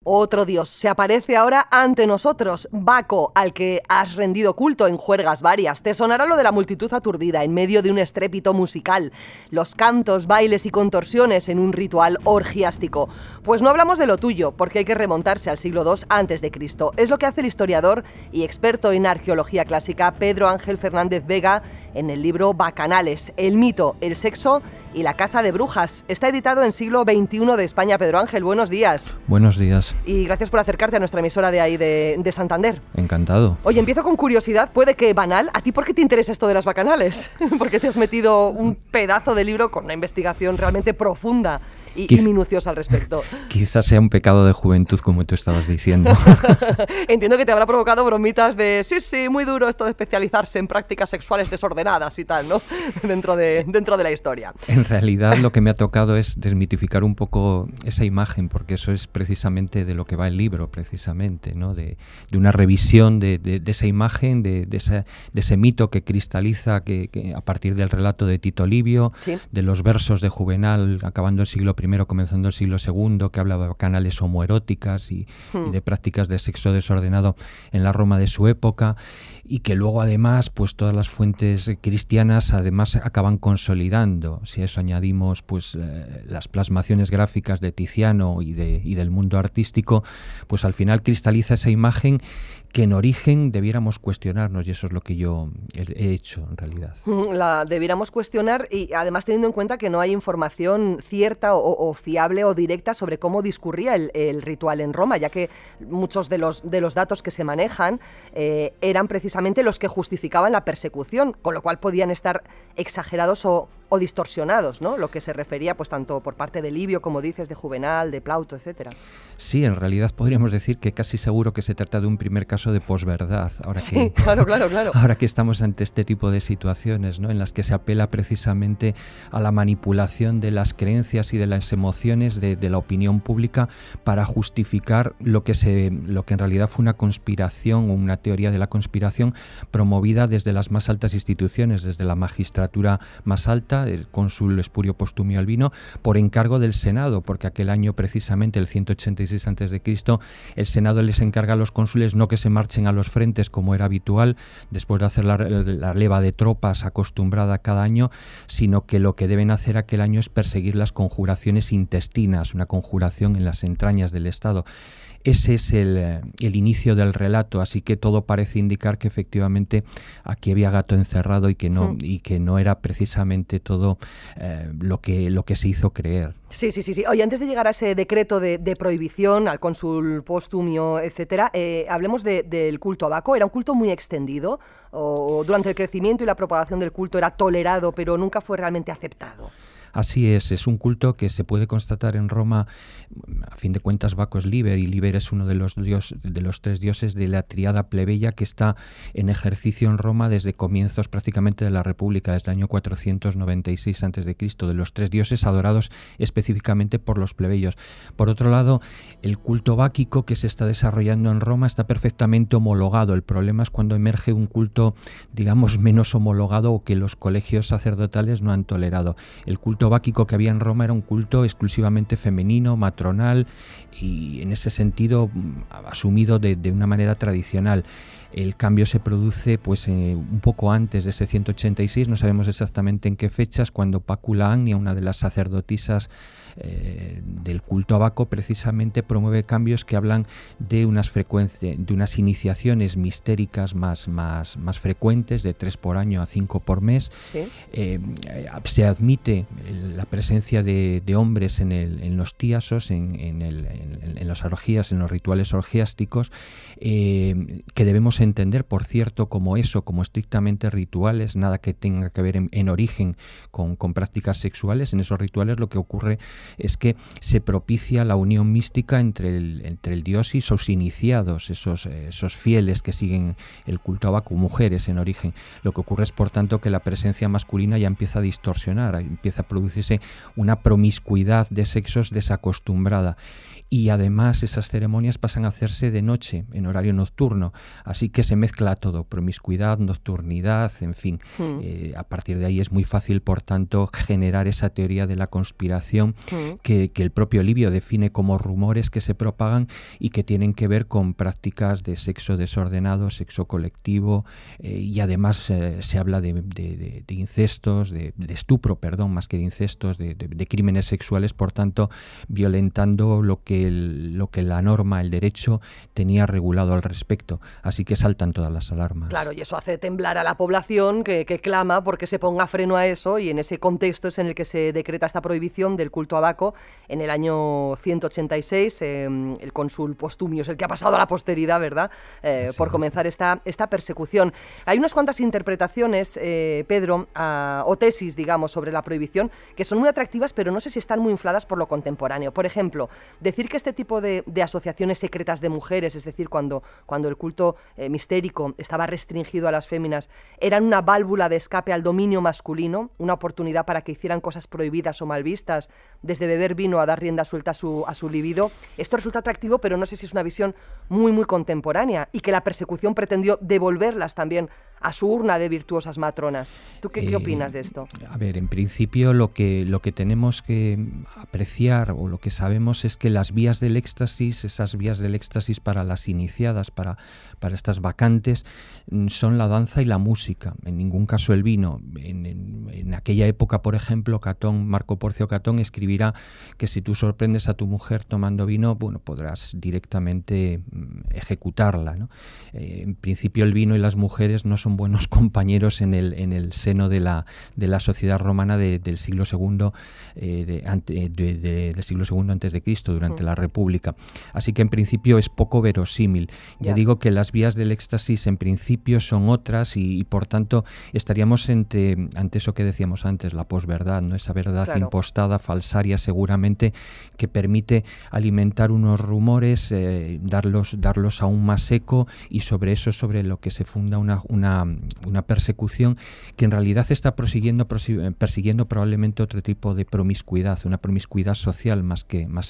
Otro dios se aparece ahora ante nosotros, Baco, al que has rendido culto en juergas varias. Te sonará lo de la multitud aturdida en medio de un estrépito musical, los cantos, bailes y contorsiones en un ritual orgiástico. Pues no hablamos de lo tuyo, porque hay que remontarse al siglo II a.C. Es lo que hace el historiador y experto en arqueología clásica Pedro Ángel Fernández Vega en el libro Bacanales, el mito, el sexo y la caza de brujas. Está editado en siglo XXI de España. Pedro Ángel, buenos días. Buenos días. Y gracias por acercarte a nuestra emisora de ahí de Santander. Encantado. Oye, empiezo con curiosidad, puede que banal. ¿A ti por qué te interesa esto de las bacanales? Porque te has metido un pedazo de libro con una investigación realmente profunda y minuciosa al respecto. Quizás sea un pecado de juventud, como tú estabas diciendo. Entiendo que te habrá provocado bromitas de sí, muy duro esto de especializarse en prácticas sexuales desordenadas y tal, ¿no? dentro de la historia. En realidad lo que me ha tocado es desmitificar un poco esa imagen, porque eso es precisamente de lo que va el libro, precisamente, ¿no? De una revisión de esa imagen, de ese mito que cristaliza que a partir del relato de Tito Livio, ¿sí?, de los versos de Juvenal, acabando el siglo I, comenzando el siglo II, que hablaba de canales homoeróticas y de prácticas de sexo desordenado en la Roma de su época, y que luego además pues todas las fuentes cristianas además acaban consolidando. Si a eso añadimos pues las plasmaciones gráficas de Tiziano y del mundo artístico, pues al final cristaliza esa imagen que en origen debiéramos cuestionarnos, y eso es lo que yo he hecho en realidad. La debiéramos cuestionar, y además teniendo en cuenta que no hay información cierta o fiable o directa sobre cómo discurría el ritual en Roma, ya que muchos de los datos que se manejan eran precisamente los que justificaban la persecución, con lo cual podían estar exagerados o distorsionados, ¿no? Lo que se refería pues tanto por parte de Livio, como dices, de Juvenal, de Plauto, etcétera. Sí, en realidad podríamos decir que casi seguro que se trata de un primer caso de posverdad. Sí, claro. Ahora que estamos ante este tipo de situaciones, ¿no?, en las que se apela precisamente a la manipulación de las creencias y de las emociones de la opinión pública para justificar lo que en realidad fue una conspiración o una teoría de la conspiración promovida desde las más altas instituciones, desde la magistratura más alta, el cónsul Espurio Postumio Albino, por encargo del Senado, porque aquel año precisamente, el 186 a.C., el Senado les encarga a los cónsules no que se marchen a los frentes como era habitual después de hacer la leva de tropas acostumbrada cada año, sino que lo que deben hacer aquel año es perseguir las conjuraciones intestinas, una conjuración en las entrañas del Estado. Ese es el inicio del relato, así que todo parece indicar que efectivamente aquí había gato encerrado y que no era precisamente todo lo que se hizo creer. Sí. Oye, antes de llegar a ese decreto de prohibición, al cónsul Postumio, etcétera, hablemos del culto a Baco. ¿Era un culto muy extendido? ¿O durante el crecimiento y la propagación del culto era tolerado, pero nunca fue realmente aceptado? Así es un culto que se puede constatar en Roma. A fin de cuentas, Baco es Liber, y Liber es uno de los tres dioses de la tríada plebeya que está en ejercicio en Roma desde comienzos prácticamente de la República, desde el año 496 a.C., de los tres dioses adorados específicamente por los plebeyos. Por otro lado, el culto báquico que se está desarrollando en Roma está perfectamente homologado. El problema es cuando emerge un culto, digamos, menos homologado o que los colegios sacerdotales no han tolerado. El culto báquico que había en Roma era un culto exclusivamente femenino, matronal, y en ese sentido asumido de una manera tradicional. El cambio se produce pues un poco antes de ese 186, no sabemos exactamente en qué fechas, cuando Pácula Agnia, una de las sacerdotisas del culto a Baco, precisamente promueve cambios que hablan de unas iniciaciones mistéricas más frecuentes, de 3 por año a 5 por mes. ¿Sí? Se admite la presencia de hombres en los tíasos, en las orgías, en los rituales orgiásticos, que debemos entender, por cierto, como estrictamente rituales, nada que tenga que ver en origen con prácticas sexuales. En esos rituales lo que ocurre es que se propicia la unión mística entre el dios y sus iniciados, esos fieles que siguen el culto a Baco, mujeres en origen. Lo que ocurre es, por tanto, que la presencia masculina ya empieza a distorsionar, empieza a producirse una promiscuidad de sexos desacostumbrada. y además esas ceremonias pasan a hacerse de noche, en horario nocturno, así que se mezcla todo, promiscuidad, nocturnidad, en fin. A partir de ahí es muy fácil, por tanto, generar esa teoría de la conspiración que el propio Livio define como rumores que se propagan y que tienen que ver con prácticas de sexo desordenado, sexo colectivo, y además se habla de incestos, de estupro, perdón, más que de incestos, de crímenes sexuales, por tanto, violentando lo que la norma, el derecho, tenía regulado al respecto. Así que saltan todas las alarmas. Claro, y eso hace temblar a la población que clama porque se ponga freno a eso, y en ese contexto es en el que se decreta esta prohibición del culto a Baco en el año 186. El cónsul Postumio es el que ha pasado a la posteridad, ¿verdad? Por comenzar esta persecución. Hay unas cuantas interpretaciones, Pedro, o tesis, digamos, sobre la prohibición, que son muy atractivas, pero no sé si están muy infladas por lo contemporáneo. Por ejemplo, decir que este tipo de asociaciones secretas de mujeres, es decir, cuando el culto mistérico estaba restringido a las féminas, eran una válvula de escape al dominio masculino, una oportunidad para que hicieran cosas prohibidas o mal vistas, desde beber vino a dar rienda suelta a su libido. Esto resulta atractivo, pero no sé si es una visión muy, muy contemporánea, y que la persecución pretendió devolverlas también a su urna de virtuosas matronas. ¿Tú qué opinas de esto? A ver, en principio lo que tenemos que apreciar, o lo que sabemos, es que las vías del éxtasis, esas vías del éxtasis para las iniciadas, para estas vacantes, son la danza y la música, en ningún caso el vino. En aquella época, por ejemplo, Marco Porcio Catón escribirá que si tú sorprendes a tu mujer tomando vino, bueno, podrás directamente ejecutarla, ¿no? En principio el vino y las mujeres no son buenos compañeros en el seno de la sociedad romana del siglo II, del siglo II antes de Cristo, durante la República. Así que en principio es poco verosímil. Ya digo que las vías del éxtasis en principio son otras, y por tanto estaríamos ante eso que decíamos antes, la posverdad, ¿no? Esa verdad impostada, falsaria seguramente, que permite alimentar unos rumores, darlos aún más eco, y sobre eso, sobre lo que se funda una persecución que en realidad está persiguiendo probablemente otro tipo de promiscuidad, una promiscuidad social más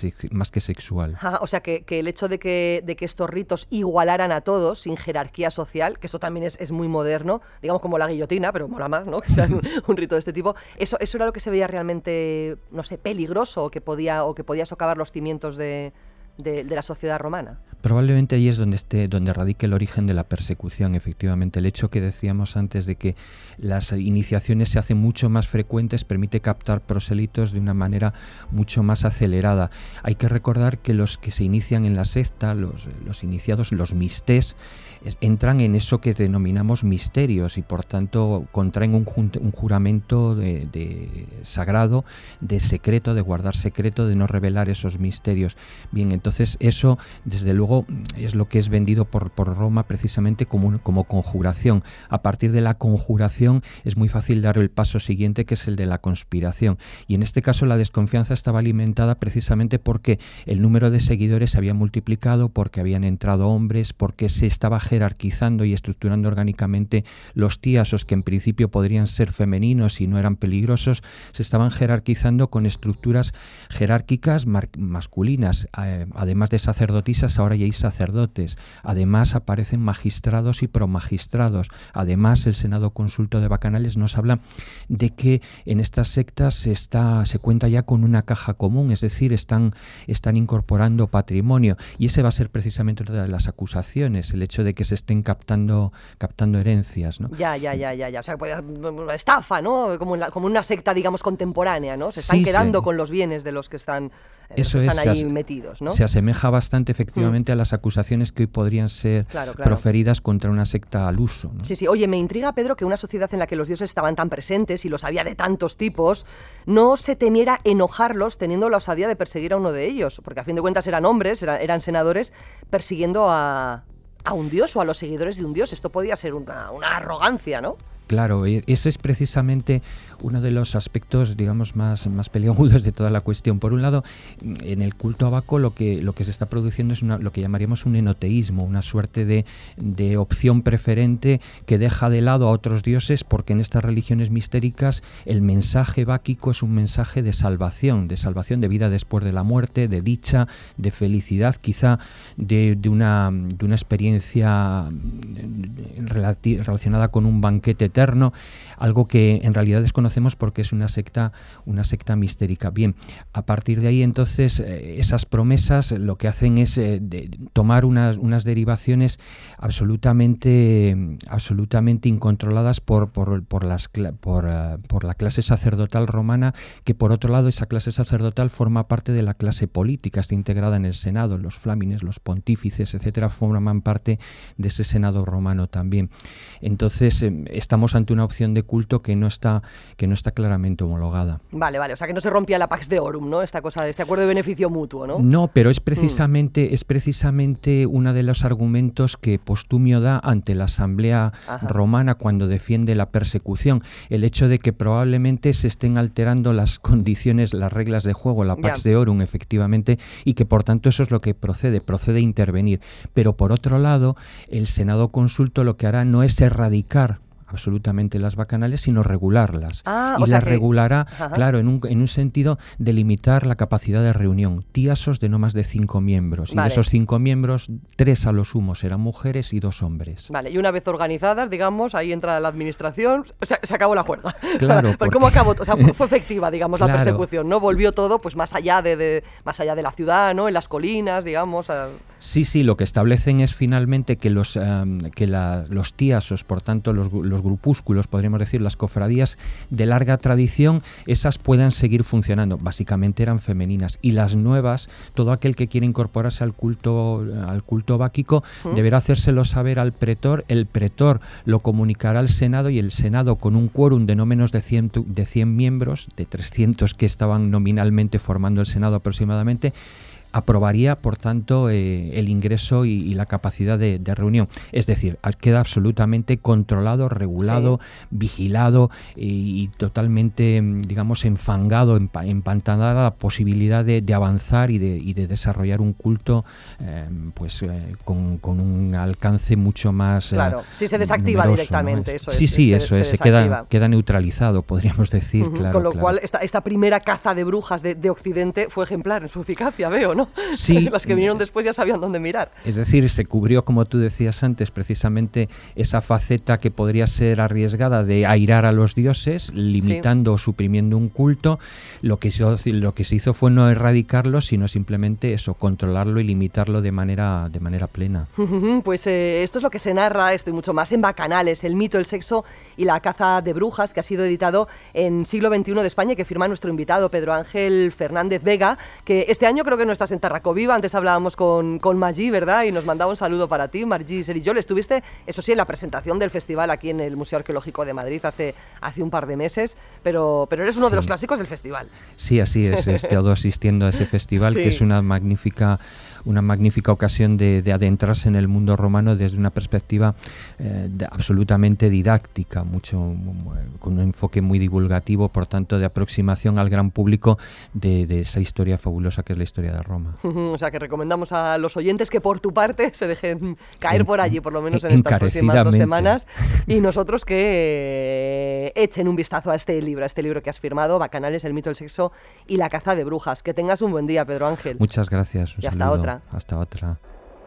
que sexual. O sea que el hecho de que estos ritos igualaran a todos sin jerarquía social, que eso también es muy moderno, digamos como la guillotina, pero mola más, ¿no? Que sea un rito de este tipo. Eso era lo que se veía realmente, no sé, peligroso, o que podía socavar los cimientos de la sociedad romana. Probablemente ahí es donde radica el origen de la persecución, efectivamente. El hecho que decíamos antes de que las iniciaciones se hacen mucho más frecuentes permite captar prosélitos de una manera mucho más acelerada. Hay que recordar que los que se inician en la secta, los iniciados, los mistés, entran en eso que denominamos misterios, y por tanto contraen un juramento de sagrado, de secreto, de guardar secreto, de no revelar esos misterios. Bien, entonces eso desde luego es lo que es vendido por Roma precisamente como conjuración. A partir de la conjuración es muy fácil dar el paso siguiente, que es el de la conspiración, y en este caso la desconfianza estaba alimentada precisamente porque el número de seguidores se había multiplicado, porque habían entrado hombres, porque se estaba jerarquizando y estructurando orgánicamente los tíasos, que en principio podrían ser femeninos y no eran peligrosos, se estaban jerarquizando con estructuras jerárquicas masculinas. Además de sacerdotisas, ahora ya hay sacerdotes. Además aparecen magistrados y promagistrados. Además, el Senado Consulto de Bacanales nos habla de que en estas sectas se cuenta ya con una caja común, es decir, están incorporando patrimonio, y ese va a ser precisamente otra de las acusaciones, el hecho de que se estén captando herencias, ¿no? Ya. O sea, una estafa, ¿no? Como una secta, digamos, contemporánea, ¿no? Se están quedando con los bienes de los que están ahí metidos, ¿no? Se asemeja bastante efectivamente a las acusaciones que hoy podrían ser proferidas contra una secta al uso, ¿no? Sí. Oye, me intriga, Pedro, que una sociedad en la que los dioses estaban tan presentes y los había de tantos tipos, no se temiera enojarlos teniendo la osadía de perseguir a uno de ellos, porque a fin de cuentas eran hombres, eran senadores, persiguiendo a un dios o a los seguidores de un dios. Esto podía ser una arrogancia, ¿no? Claro, ese es precisamente uno de los aspectos, digamos, más peliagudos de toda la cuestión. Por un lado, en el culto a Baco lo que se está produciendo es lo que llamaríamos un enoteísmo, una suerte de opción preferente que deja de lado a otros dioses, porque en estas religiones mistéricas el mensaje báquico es un mensaje de salvación de vida después de la muerte, de dicha, de felicidad, quizá de una experiencia relacionada con un banquete eterno, algo que en realidad desconocemos porque es una secta mistérica. Bien, a partir de ahí entonces esas promesas lo que hacen es tomar unas derivaciones absolutamente incontroladas por la clase sacerdotal romana, que por otro lado esa clase sacerdotal forma parte de la clase política, está integrada en el Senado, los flámines, los pontífices, etcétera, forman parte de ese Senado romano también. Entonces estamos ante una opción de culto que no está claramente homologada. Vale, o sea que no se rompía la Pax Deorum, ¿no? Esta cosa de este acuerdo de beneficio mutuo, ¿no? No, pero es precisamente uno de los argumentos que Postumio da ante la Asamblea Romana cuando defiende la persecución, el hecho de que probablemente se estén alterando las condiciones, las reglas de juego, la Pax Deorum, efectivamente, y que por tanto eso es lo que procede a intervenir. Pero por otro lado, el Senado Consulto lo que hará no es erradicar absolutamente las bacanales, sino regularlas. Y las regulará, claro, en un sentido de limitar la capacidad de reunión. Tíasos de no más de 5 miembros. Y de esos 5 miembros, 3 a lo sumo serán mujeres y 2 hombres. Vale, y una vez organizadas, digamos, ahí entra la administración, se acabó la juerga. Claro. Pero ¿cómo acabó? O sea, fue efectiva, digamos, la persecución, ¿no? Volvió todo, pues más allá de la ciudad, ¿no? En las colinas, digamos. Sí, lo que establecen es finalmente que los tíasos, por tanto los grupúsculos, podríamos decir, las cofradías de larga tradición, esas puedan seguir funcionando. Básicamente eran femeninas, y las nuevas, todo aquel que quiere incorporarse al culto báquico deberá hacérselo saber al pretor, el pretor lo comunicará al Senado, y el Senado, con un quórum de no menos de 100 miembros, de 300 que estaban nominalmente formando el Senado aproximadamente, aprobaría, por tanto, el ingreso y la capacidad de reunión. Es decir, queda absolutamente controlado, regulado, vigilado y totalmente, digamos, enfangado, empantanada la posibilidad de avanzar y de desarrollar un culto con un alcance mucho más claro, sí se desactiva numeroso, directamente, ¿no? Se queda neutralizado, podríamos decir. Claro, con lo cual, esta primera caza de brujas de Occidente fue ejemplar en su eficacia, veo, ¿no? Sí. Las que vinieron después ya sabían dónde mirar. Es decir, se cubrió, como tú decías antes, precisamente esa faceta que podría ser arriesgada de airar a los dioses, limitando o suprimiendo un culto. Lo que se hizo fue no erradicarlo, sino simplemente eso, controlarlo y limitarlo de manera plena. Pues esto es lo que se narra, esto y mucho más, en Bacanales, el mito, el sexo y la caza de brujas, que ha sido editado en Siglo XXI de España, que firma nuestro invitado Pedro Ángel Fernández Vega, que este año creo que no estás en Tarracoviva. Antes hablábamos con Magí, ¿verdad? Y nos mandaba un saludo para ti, Margí Serillol. Estuviste, eso sí, en la presentación del festival aquí en el Museo Arqueológico de Madrid hace un par de meses, pero eres uno de los clásicos del festival. Sí, así es. He estado asistiendo a ese festival, que es una magnífica ocasión de adentrarse en el mundo romano desde una perspectiva absolutamente didáctica, con un enfoque muy divulgativo, por tanto, de aproximación al gran público de esa historia fabulosa que es la historia de Roma. O sea, que recomendamos a los oyentes que por tu parte se dejen caer por allí, por lo menos en estas próximas 2 semanas, y nosotros que echen un vistazo a este libro que has firmado, Bacanales, el mito del sexo y la caza de brujas. Que tengas un buen día, Pedro Ángel. Muchas gracias. Y hasta otra. Hasta otra.